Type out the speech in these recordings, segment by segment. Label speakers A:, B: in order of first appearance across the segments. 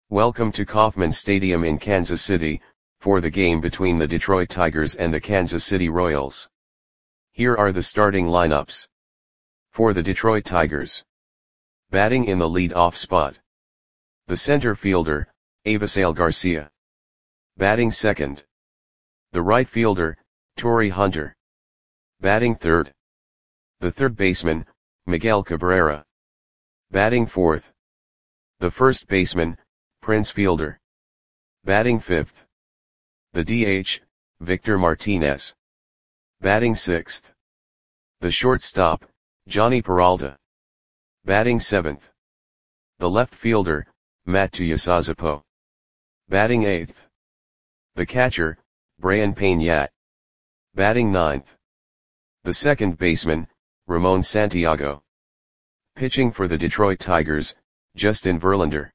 A: Welcome to Kauffman Stadium in Kansas City, for the game between the Detroit Tigers and the Kansas City Royals. Here are the starting lineups. For the Detroit Tigers. Batting in the lead-off spot. The center fielder, Avisail Garcia. Batting second. The right fielder, Torii Hunter. Batting third. The third baseman, Miguel Cabrera. Batting fourth. The first baseman, Prince Fielder. Batting fifth. The DH, Victor Martinez. Batting sixth. The shortstop, Jhonny Peralta. Batting seventh. The left fielder, Matt Tuiasosopo. Batting eighth. The catcher, Brayan Peña. Batting ninth. The second baseman, Ramon Santiago. Pitching for the Detroit Tigers, Justin Verlander.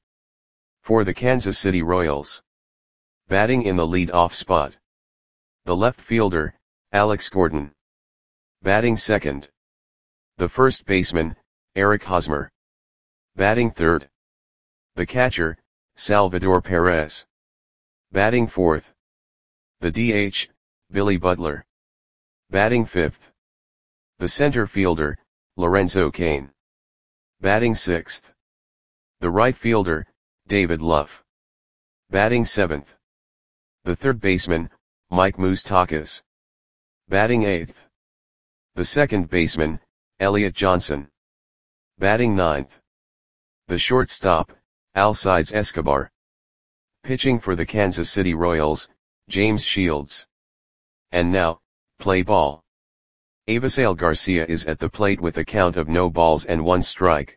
A: For the Kansas City Royals. Batting in the lead-off spot. The left fielder, Alex Gordon. Batting second. The first baseman, Eric Hosmer. Batting third. The catcher, Salvador Perez. Batting fourth. The DH, Billy Butler. Batting fifth. The center fielder, Lorenzo Cain. Batting sixth. The right fielder, David Luff. Batting seventh. The third baseman, Mike Moustakas. Batting eighth. The second baseman, Elliot Johnson. Batting ninth. The shortstop, Alcides Escobar. Pitching for the Kansas City Royals, James Shields. And now, play ball. Avisail Garcia is at the plate with a count of no balls and one strike.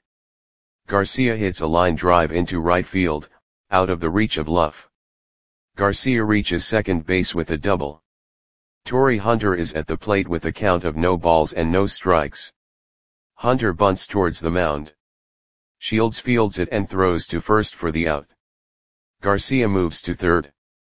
A: Garcia hits a line drive into right field, out of the reach of Luff. Garcia reaches second base with a double. Torii Hunter is at the plate with a count of no balls and no strikes. Hunter bunts towards the mound. Shields fields it and throws to first for the out. Garcia moves to third.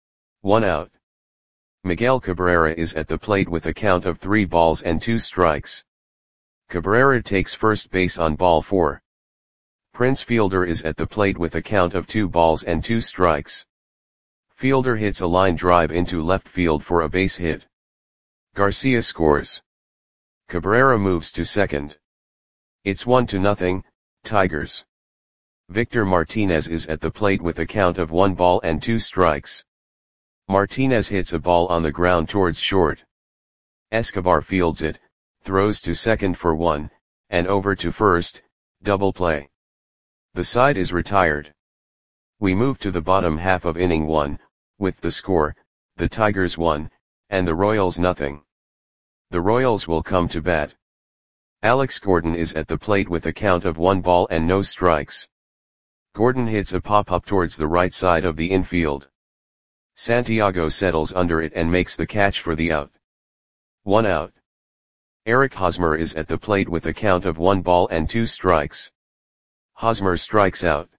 A: 1 out. Miguel Cabrera is at the plate with a count of 3 balls and 2 strikes. Cabrera takes first base on ball 4. Prince Fielder is at the plate with a count of 2 balls and 2 strikes. Fielder hits a line drive into left field for a base hit. Garcia scores. Cabrera moves to second. It's 1-0, Tigers. Victor Martinez is at the plate with a count of 1 ball and 2 strikes. Martinez hits a ball on the ground towards short. Escobar fields it, throws to second for 1, and over to first, double play. The side is retired. We move to the bottom half of inning 1, with the score, the Tigers 1, and the Royals 0. The Royals will come to bat. Alex Gordon is at the plate with a count of 1 ball and no strikes. Gordon hits a pop-up towards the right side of the infield. Santiago settles under it and makes the catch for the out. 1 out. Eric Hosmer is at the plate with a count of 1 ball and 2 strikes. Hosmer strikes out.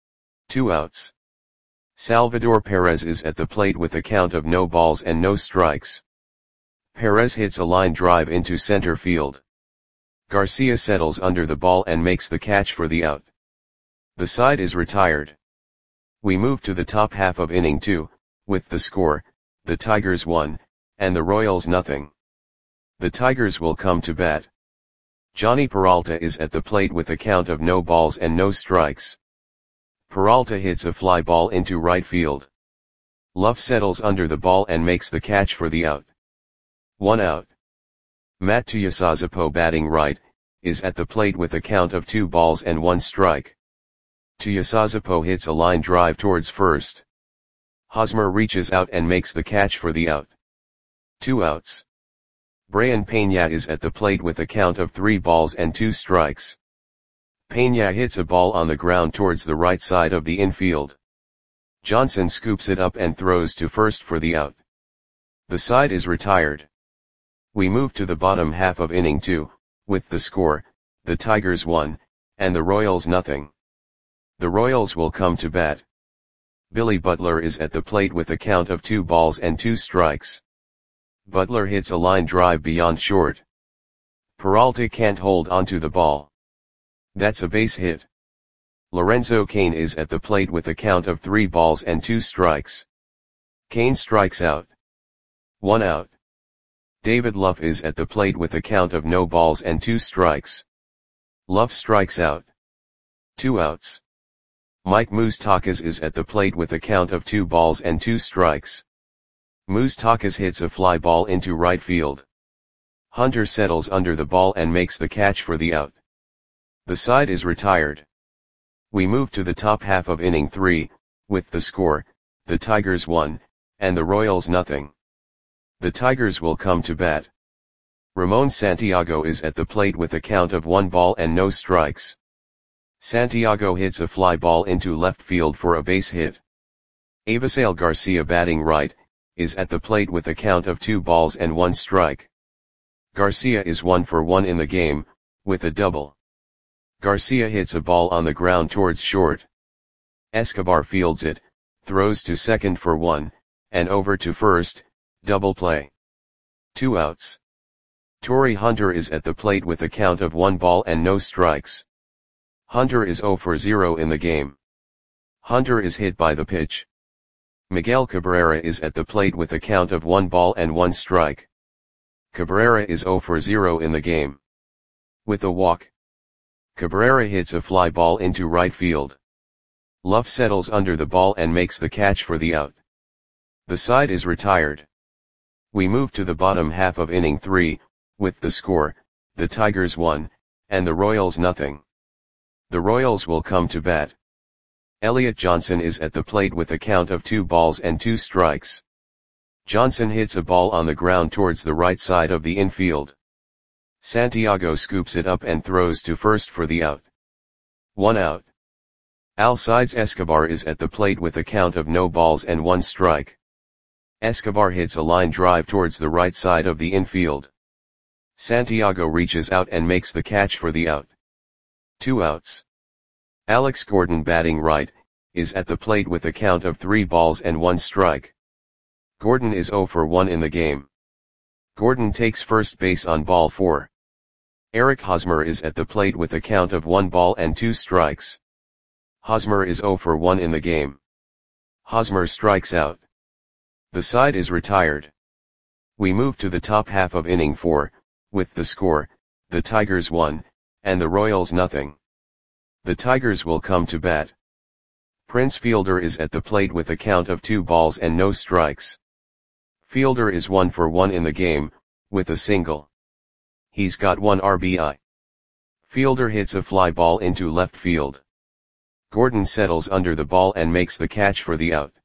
A: 2 outs. Salvador Perez is at the plate with a count of no balls and no strikes. Perez hits a line drive into center field. Garcia settles under the ball and makes the catch for the out. The side is retired. We move to the top half of inning 2, with the score, the Tigers 1, and the Royals 0. The Tigers will come to bat. Jhonny Peralta is at the plate with a count of no balls and no strikes. Peralta hits a fly ball into right field. Luff settles under the ball and makes the catch for the out. 1 out. Matt Tuiasosopo batting right, is at the plate with a count of 2 balls and 1 strike. Tuiasosopo hits a line drive towards first. Hosmer reaches out and makes the catch for the out. 2 outs. Brayan Peña is at the plate with a count of 3 balls and 2 strikes. Peña hits a ball on the ground towards the right side of the infield. Johnson scoops it up and throws to first for the out. The side is retired. We move to the bottom half of inning 2, with the score, the Tigers 1, and the Royals 0. The Royals will come to bat. Billy Butler is at the plate with a count of 2 balls and 2 strikes. Butler hits a line drive beyond short. Peralta can't hold onto the ball. That's a base hit. Lorenzo Cain is at the plate with a count of 3 balls and 2 strikes. Cain strikes out. 1 out. David Luff is at the plate with a count of no balls and 2 strikes. Luff strikes out. 2 outs. Mike Moustakas is at the plate with a count of 2 balls and 2 strikes. Moustakas hits a fly ball into right field. Hunter settles under the ball and makes the catch for the out. The side is retired. We move to the top half of inning 3, with the score, the Tigers 1, and the Royals nothing. The Tigers will come to bat. Ramon Santiago is at the plate with a count of 1 ball and no strikes. Santiago hits a fly ball into left field for a base hit. Avisail Garcia, batting right, is at the plate with a count of 2 balls and 1 strike. Garcia is 1 for 1 in the game, with a double. Garcia hits a ball on the ground towards short. Escobar fields it, throws to second for 1, and over to first, double play. 2 outs. Torrey Hunter is at the plate with a count of 1 ball and no strikes. Hunter is 0 for 0 in the game. Hunter is hit by the pitch. Miguel Cabrera is at the plate with a count of 1 ball and 1 strike. Cabrera is 0 for 0 in the game. With a walk. Cabrera hits a fly ball into right field. Luff settles under the ball and makes the catch for the out. The side is retired. We move to the bottom half of inning 3, with the score, the Tigers 1, and the Royals nothing. The Royals will come to bat. Elliot Johnson is at the plate with a count of 2 balls and 2 strikes. Johnson hits a ball on the ground towards the right side of the infield. Santiago scoops it up and throws to first for the out. 1 out. Alcides Escobar is at the plate with a count of no balls and 1 strike. Escobar hits a line drive towards the right side of the infield. Santiago reaches out and makes the catch for the out. 2 outs. Alex Gordon, batting right, is at the plate with a count of 3 balls and 1 strike. Gordon is 0 for 1 in the game. Gordon takes first base on ball 4. Eric Hosmer is at the plate with a count of 1 ball and 2 strikes. Hosmer is 0 for 1 in the game. Hosmer strikes out. The side is retired. We move to the top half of inning 4, with the score, the Tigers 1, and the Royals nothing. The Tigers will come to bat. Prince Fielder is at the plate with a count of 2 balls and no strikes. Fielder is 1 for 1 in the game, with a single. He's got 1 RBI. Fielder hits a fly ball into left field. Gordon settles under the ball and makes the catch for the out.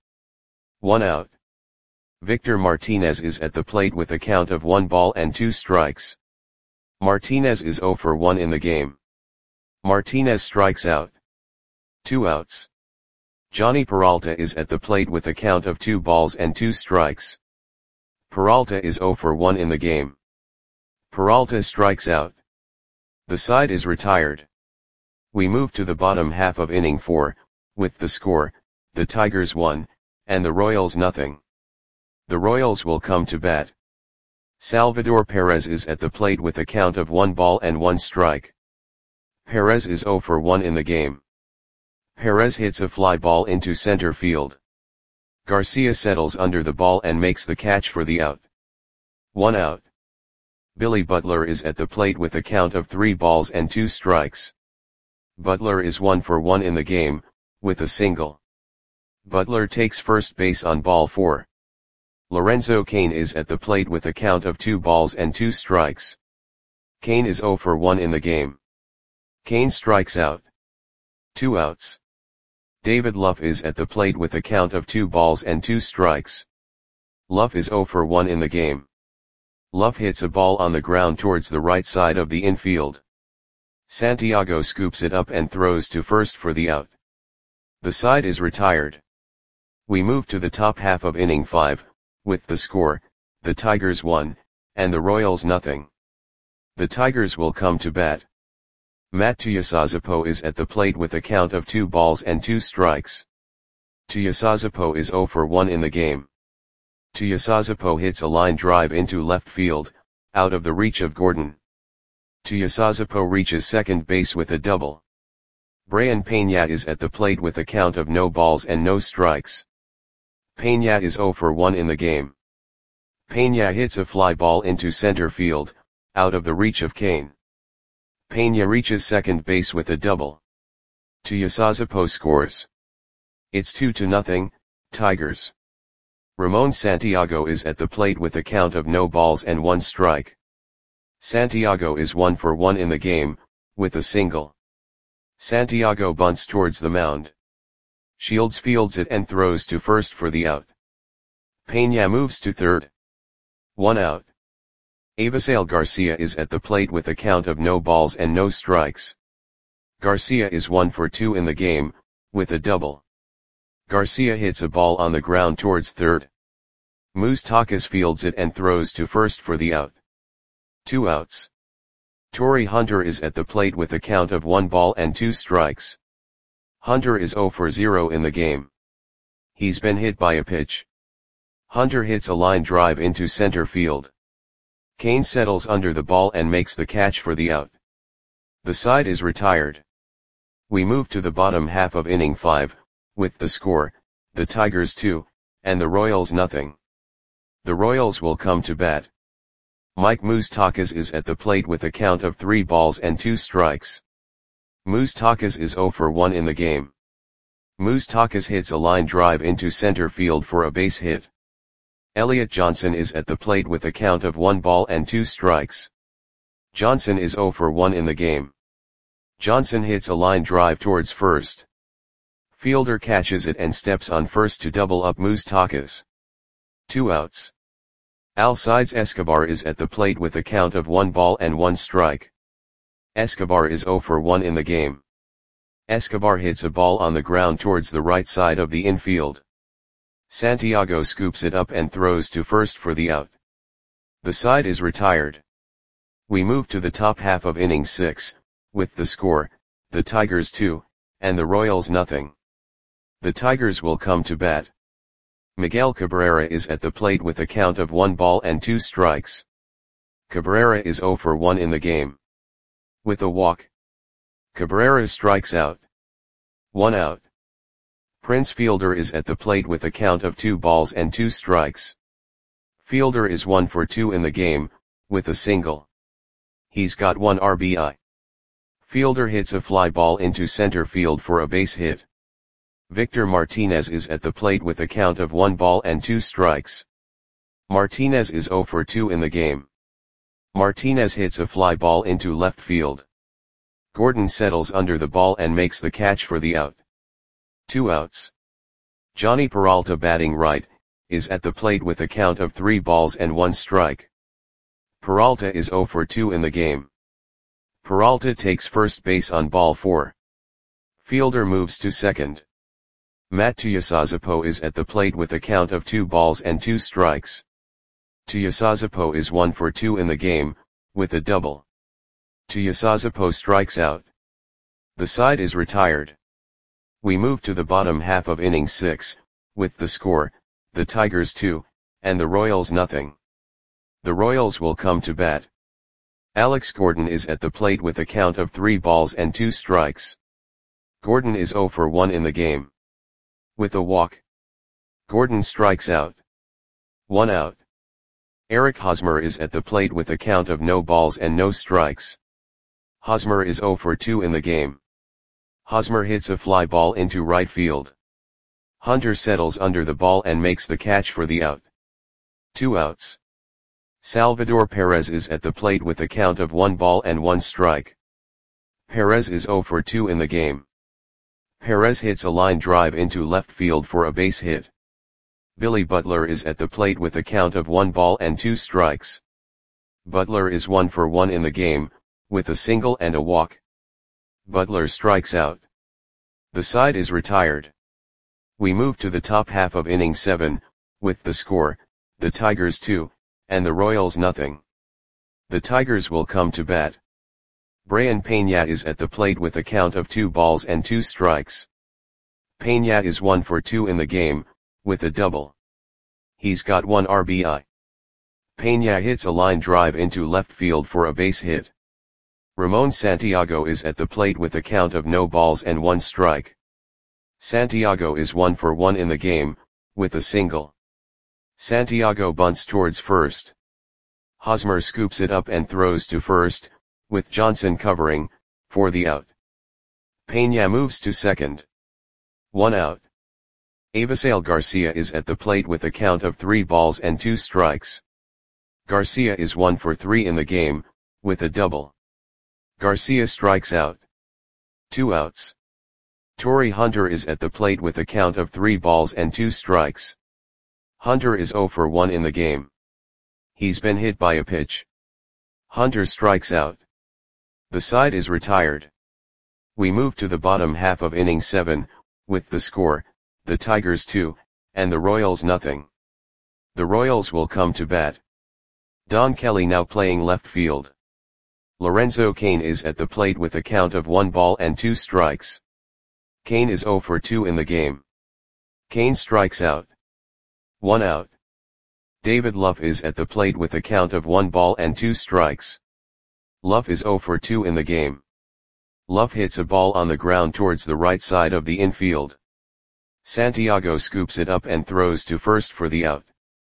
A: 1 out. Victor Martinez is at the plate with a count of 1 ball and 2 strikes. Martinez is 0 for 1 in the game. Martinez strikes out. 2 outs. Johnny Peralta is at the plate with a count of 2 balls and 2 strikes. Peralta is 0 for 1 in the game. Peralta strikes out. The side is retired. We move to the bottom half of inning 4, with the score, the Tigers 1, and the Royals nothing. The Royals will come to bat. Salvador Perez is at the plate with a count of 1 ball and 1 strike. Perez is 0 for 1 in the game. Perez hits a fly ball into center field. Garcia settles under the ball and makes the catch for the out. 1 out. Billy Butler is at the plate with a count of 3 balls and 2 strikes. Butler is 1 for 1 in the game, with a single. Butler takes first base on ball 4. Lorenzo Cain is at the plate with a count of 2 balls and 2 strikes. Cain is 0 for 1 in the game. Cain strikes out. 2 outs. David Luff is at the plate with a count of 2 balls and 2 strikes. Luff is 0 for 1 in the game. Luff hits a ball on the ground towards the right side of the infield. Santiago scoops it up and throws to first for the out. The side is retired. We move to the top half of inning 5, with the score, the Tigers 1, and the Royals nothing. The Tigers will come to bat. Matt Tuiasosopo is at the plate with a count of 2 balls and 2 strikes. Tuiasosopo is 0 for 1 in the game. Tuiasosopo hits a line drive into left field, out of the reach of Gordon. Tuiasosopo reaches second base with a double. Brian Peña is at the plate with a count of no balls and no strikes. Peña is 0 for 1 in the game. Peña hits a fly ball into center field, out of the reach of Kane. Peña reaches second base with a double. Tuiasosopo scores. It's 2-0, Tigers. Ramon Santiago is at the plate with a count of no balls and 1 strike. Santiago is 1 for 1 in the game, with a single. Santiago bunts towards the mound. Shields fields it and throws to first for the out. Peña moves to third. 1 out. Avisail Garcia is at the plate with a count of no balls and no strikes. Garcia is 1 for 2 in the game, with a double. Garcia hits a ball on the ground towards third. Moustakas fields it and throws to first for the out. 2 outs. Torii Hunter is at the plate with a count of 1 ball and 2 strikes. Hunter is 0 for 0 in the game. He's been hit by a pitch. Hunter hits a line drive into center field. Kane settles under the ball and makes the catch for the out. The side is retired. We move to the bottom half of inning 5, with the score, the Tigers 2, and the Royals nothing. The Royals will come to bat. Mike Moustakas is at the plate with a count of 3 balls and 2 strikes. Moustakas is 0 for 1 in the game. Moustakas hits a line drive into center field for a base hit. Elliot Johnson is at the plate with a count of 1 ball and 2 strikes. Johnson is 0 for 1 in the game. Johnson hits a line drive towards first. Fielder catches it and steps on first to double up Moustakas. 2 outs. Alcides Escobar is at the plate with a count of 1 ball and 1 strike. Escobar is 0 for 1 in the game. Escobar hits a ball on the ground towards the right side of the infield. Santiago scoops it up and throws to first for the out. The side is retired. We move to the top half of inning 6, with the score, the Tigers 2, and the Royals nothing. The Tigers will come to bat. Miguel Cabrera is at the plate with a count of 1 ball and 2 strikes. Cabrera is 0 for 1 in the game. With a walk. Cabrera strikes out. 1 out. Prince Fielder is at the plate with a count of 2 balls and 2 strikes. Fielder is 1 for 2 in the game, with a single. He's got 1 RBI. Fielder hits a fly ball into center field for a base hit. Victor Martinez is at the plate with a count of 1 ball and 2 strikes. Martinez is 0 for 2 in the game. Martinez hits a fly ball into left field. Gordon settles under the ball and makes the catch for the out. 2 outs. Johnny Peralta batting right, is at the plate with a count of 3 balls and 1 strike. Peralta is 0 for 2 in the game. Peralta takes first base on ball 4. Fielder moves to second. Matt Tuiasosopo is at the plate with a count of 2 balls and 2 strikes. Tuiasosopo is 1 for 2 in the game, with a double. Tuiasosopo strikes out. The side is retired. We move to the bottom half of inning 6, with the score, the Tigers 2, and the Royals nothing. The Royals will come to bat. Alex Gordon is at the plate with a count of 3 balls and 2 strikes. Gordon is 0 for 1 in the game. With a walk. Gordon strikes out. 1 out. Eric Hosmer is at the plate with a count of no balls and no strikes. Hosmer is 0 for 2 in the game. Hosmer hits a fly ball into right field. Hunter settles under the ball and makes the catch for the out. 2 outs. Salvador Perez is at the plate with a count of 1 ball and 1 strike. Perez is 0 for 2 in the game. Perez hits a line drive into left field for a base hit. Billy Butler is at the plate with a count of 1 ball and 2 strikes. Butler is 1 for 1 in the game, with a single and a walk. Butler strikes out. The side is retired. We move to the top half of inning 7, with the score, the Tigers 2, and the Royals nothing. The Tigers will come to bat. Brian Peña is at the plate with a count of 2 balls and 2 strikes. Peña is 1 for 2 in the game, with a double. He's got 1 RBI. Peña hits a line drive into left field for a base hit. Ramon Santiago is at the plate with a count of no balls and 1 strike. Santiago is 1 for 1 in the game, with a single. Santiago bunts towards first. Hosmer scoops it up and throws to first, with Johnson covering, for the out. Peña moves to second. 1 out. Avisail Garcia is at the plate with a count of 3 balls and 2 strikes. Garcia is 1 for 3 in the game, with a double. Garcia strikes out. 2 outs. Torii Hunter is at the plate with a count of 3 balls and 2 strikes. Hunter is 0 for 1 in the game. He's been hit by a pitch. Hunter strikes out. The side is retired. We move to the bottom half of inning 7, with the score, the Tigers 2, and the Royals nothing. The Royals will come to bat. Don Kelly now playing left field. Lorenzo Cain is at the plate with a count of 1 ball and 2 strikes. Cain is 0 for 2 in the game. Cain strikes out. 1 out. David Luff is at the plate with a count of 1 ball and 2 strikes. Luff is 0 for 2 in the game. Luff hits a ball on the ground towards the right side of the infield. Santiago scoops it up and throws to first for the out.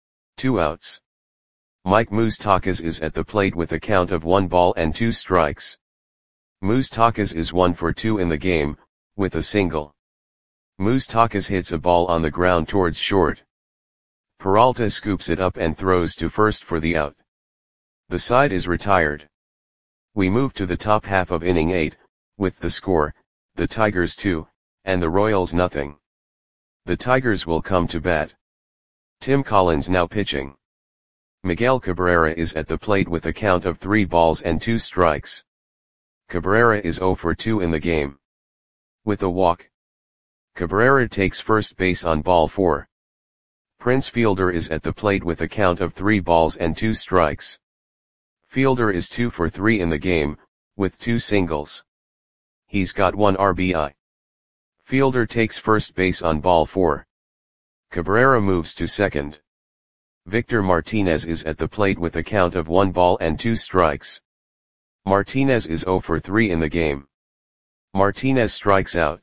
A: 2 outs. Mike Moustakas is at the plate with a count of 1 ball and 2 strikes. Moustakas is 1 for 2 in the game, with a single. Moustakas hits a ball on the ground towards short. Peralta scoops it up and throws to first for the out. The side is retired. We move to the top half of inning 8, with the score, the Tigers 2, and the Royals nothing. The Tigers will come to bat. Tim Collins now pitching. Miguel Cabrera is at the plate with a count of 3 balls and 2 strikes. Cabrera is 0 for 2 in the game. With a walk. Cabrera takes first base on ball 4. Prince Fielder is at the plate with a count of 3 balls and 2 strikes. Fielder is 2 for 3 in the game, with 2 singles. He's got 1 RBI. Fielder takes first base on ball 4. Cabrera moves to second. Victor Martinez is at the plate with a count of 1 ball and 2 strikes. Martinez is 0 for 3 in the game. Martinez strikes out.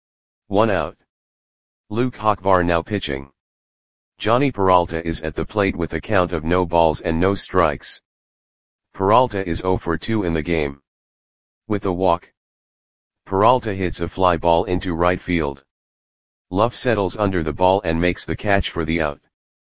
A: 1 out. Luke Hochvar now pitching. Johnny Peralta is at the plate with a count of no balls and no strikes. Peralta is 0 for 2 in the game. With a walk. Peralta hits a fly ball into right field. Luff settles under the ball and makes the catch for the out.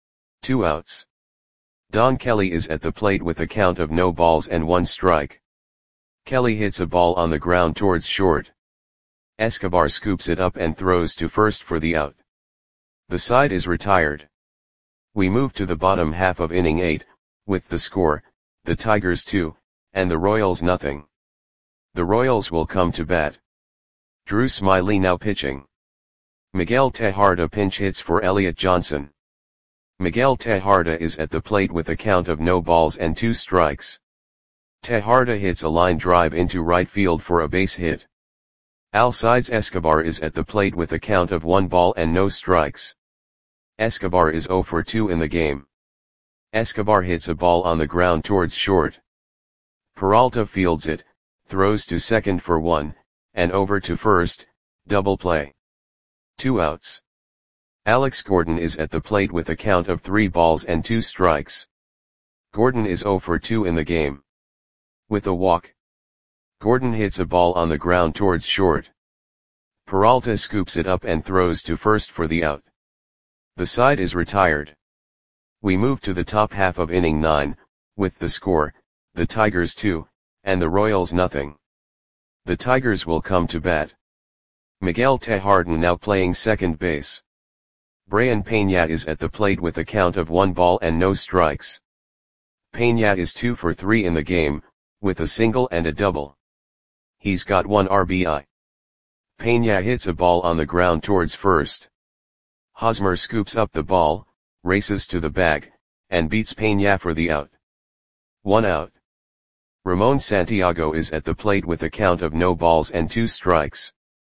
A: 2 outs. Don Kelly is at the plate with a count of no balls and 1 strike. Kelly hits a ball on the ground towards short. Escobar scoops it up and throws to first for the out. The side is retired. We move to the bottom half of inning 8, with the score, the Tigers 2, and the Royals nothing. The Royals will come to bat. Drew Smyly now pitching. Miguel Tejada pinch hits for Elliot Johnson. Miguel Tejada is at the plate with a count of no balls and 2 strikes. Tejada hits a line drive into right field for a base hit. Alcides Escobar is at the plate with a count of 1 ball and no strikes. Escobar is 0 for 2 in the game. Escobar hits a ball on the ground towards short. Peralta fields it, throws to second for 1, and over to first, double play. 2 outs. Alex Gordon is at the plate with a count of 3 balls and 2 strikes. Gordon is 0 for 2 in the game. With a walk. Gordon hits a ball on the ground towards short. Peralta scoops it up and throws to first for the out. The side is retired. We move to the top half of inning 9, with the score, the Tigers 2, and the Royals nothing. The Tigers will come to bat. Miguel Tejada now playing second base. Brian Peña is at the plate with a count of 1 ball and no strikes. Peña is 2 for 3 in the game, with a single and a double. He's got 1 RBI. Peña hits a ball on the ground towards first. Hosmer scoops up the ball, races to the bag, and beats Peña for the out. 1 out. Ramon Santiago is at the plate with a count of no balls and 2 strikes.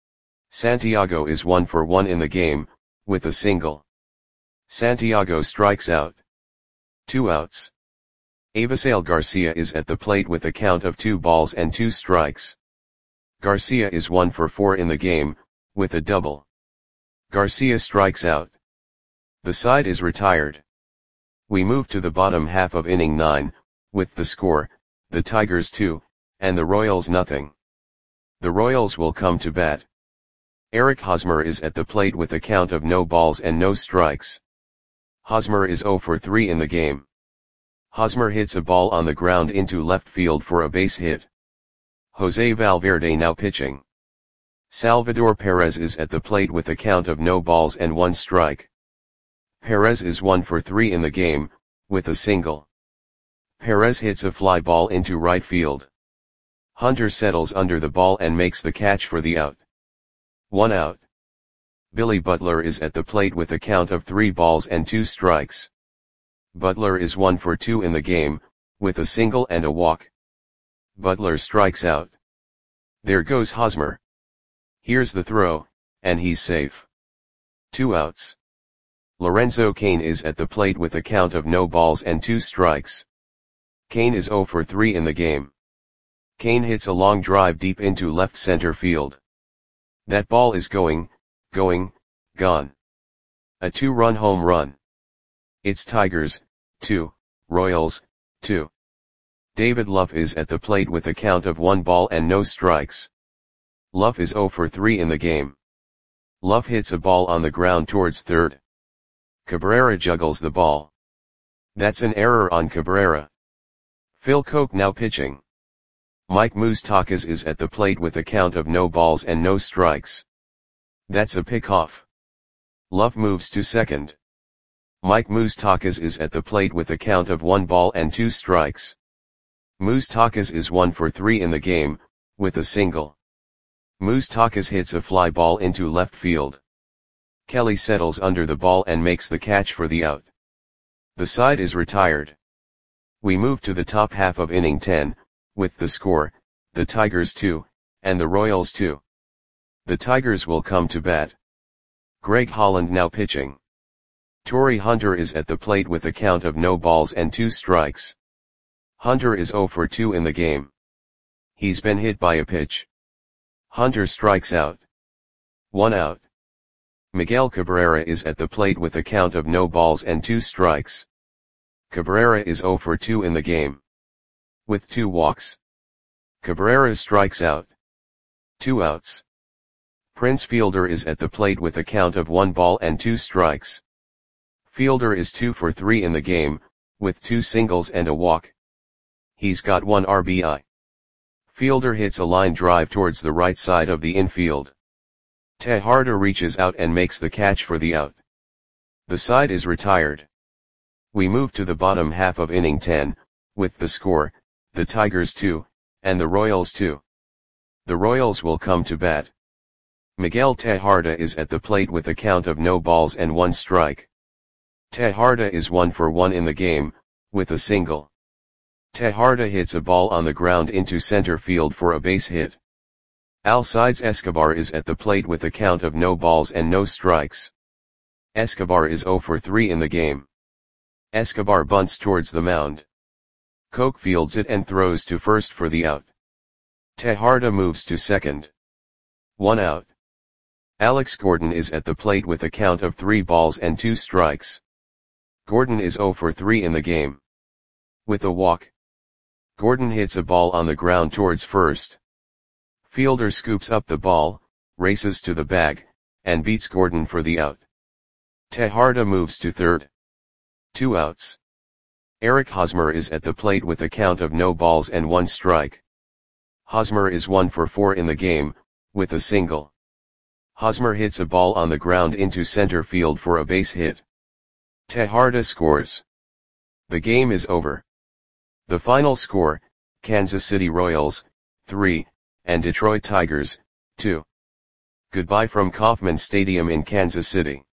A: Santiago is 1 for 1 in the game, with a single. Santiago strikes out. 2 outs. Avisail Garcia is at the plate with a count of 2 balls and 2 strikes. Garcia is 1 for 4 in the game, with a double. Garcia strikes out. The side is retired. We move to the bottom half of inning 9, with the score, the Tigers 2, and the Royals nothing. The Royals will come to bat. Eric Hosmer is at the plate with a count of no balls and no strikes. Hosmer is 0 for 3 in the game. Hosmer hits a ball on the ground into left field for a base hit. Jose Valverde now pitching. Salvador Perez is at the plate with a count of no balls and 1 strike. Perez is 1 for 3 in the game, with a single. Perez hits a fly ball into right field. Hunter settles under the ball and makes the catch for the out. 1 out. Billy Butler is at the plate with a count of 3 balls and 2 strikes. Butler is 1 for 2 in the game, with a single and a walk. Butler strikes out. There goes Hosmer. Here's the throw, and he's safe. 2 outs. Lorenzo Cain is at the plate with a count of no balls and 2 strikes. Cain is 0 for 3 in the game. Cain hits a long drive deep into left center field. That ball is gone. A 2-run home run. It's Tigers, 2, Royals, 2. David Luff is at the plate with a count of 1 ball and no strikes. Luff is 0 for 3 in the game. Luff hits a ball on the ground towards third. Cabrera juggles the ball. That's an error on Cabrera. Phil Coke now pitching. Mike Moustakas is at the plate with a count of no balls and no strikes. That's a pickoff. Luff moves to second. Mike Moustakas is at the plate with a count of 1 ball and 2 strikes. Moustakas is 1 for 3 in the game, with a single. Moustakas hits a fly ball into left field. Kelly settles under the ball and makes the catch for the out. The side is retired. We move to the top half of inning 10, with the score, the Tigers 2, and the Royals 2. The Tigers will come to bat. Greg Holland now pitching. Torrey Hunter is at the plate with a count of no balls and 2 strikes. Hunter is 0 for 2 in the game. He's been hit by a pitch. Hunter strikes out. 1 out. Miguel Cabrera is at the plate with a count of no balls and 2 strikes. Cabrera is 0 for 2 in the game. With 2 walks. Cabrera strikes out. 2 outs. Prince Fielder is at the plate with a count of 1 ball and 2 strikes. Fielder is 2 for 3 in the game, with 2 singles and a walk. He's got 1 RBI. Fielder hits a line drive towards the right side of the infield. Tejada reaches out and makes the catch for the out. The side is retired. We move to the bottom half of inning 10, with the score, the Tigers 2, and the Royals 2. The Royals will come to bat. Miguel Tejada is at the plate with a count of no balls and 1 strike. Tejada is 1 for 1 in the game, with a single. Tejada hits a ball on the ground into center field for a base hit. Alcides Escobar is at the plate with a count of no balls and no strikes. Escobar is 0 for 3 in the game. Escobar bunts towards the mound. Coke fields it and throws to first for the out. Tejada moves to second. 1 out. Alex Gordon is at the plate with a count of 3 balls and 2 strikes. Gordon is 0 for 3 in the game. With a walk. Gordon hits a ball on the ground towards first. Fielder scoops up the ball, races to the bag, and beats Gordon for the out. Tejada moves to third. 2 outs. Eric Hosmer is at the plate with a count of no balls and 1 strike. Hosmer is 1 for 4 in the game, with a single. Hosmer hits a ball on the ground into center field for a base hit. Tejada scores. The game is over. The final score, Kansas City Royals, 3, and Detroit Tigers, 2. Goodbye from Kauffman Stadium in Kansas City.